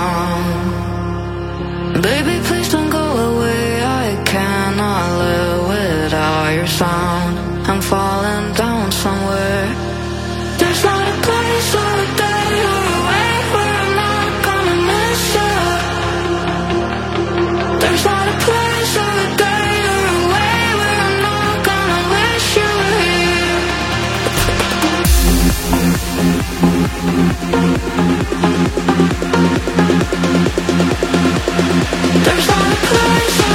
sound. Baby, please don't go away. I cannot live without your sound. I'm falling down somewhere. There's not a place or a day or a way where I'm not gonna miss you. There's not a place or a day or a way where I'm not gonna wish you were here. There's not a place.